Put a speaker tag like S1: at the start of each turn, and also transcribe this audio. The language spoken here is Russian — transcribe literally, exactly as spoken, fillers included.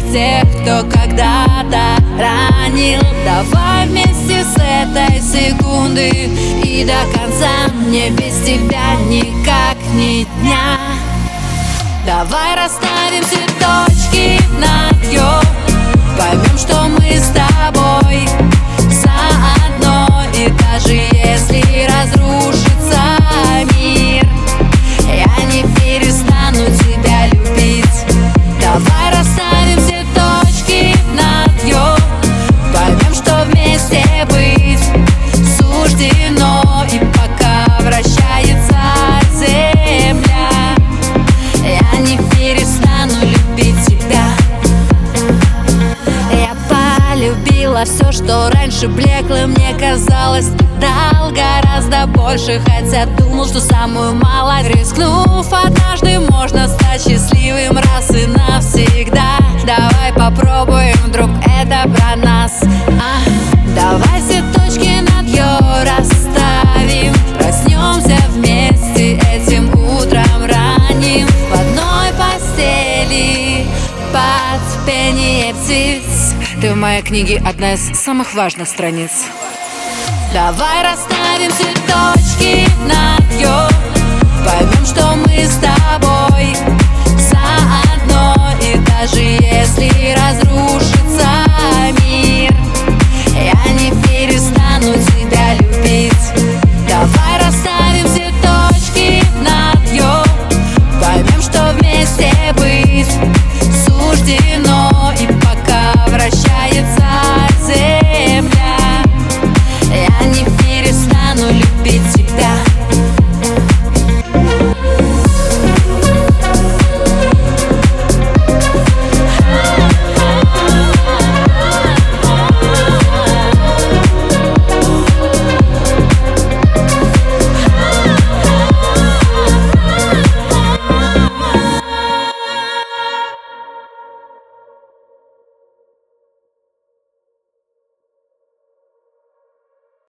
S1: тех, кто когда-то ранил. Давай вместе с этой секунды и до конца, мне без тебя никак ни дня. Давай расставим все точки над «ё», поймем, что мы с тобой заодно. И даже если разрушится мир, я не перестану тебя любить. Давай расставим все точки над «ё», поймем, что вместе быть суждено. И пока вращается земля, я не перестану любить тебя. Я полюбила все, что раньше блекло, мне казалось, ты дал гораздо больше. Хотя думал, что самую малость, рискнув однажды, можно стать счастливым раз и навсегда. Давай попробуем, вдруг это про нас. а, Давай все точки над «ё» расставим, проснемся вместе этим утром ранним в одной постели под пение птиц.
S2: Ты в моей книге одна из самых важных страниц.
S1: Давай расставим все точки над «ё», поймем, что мы с тобой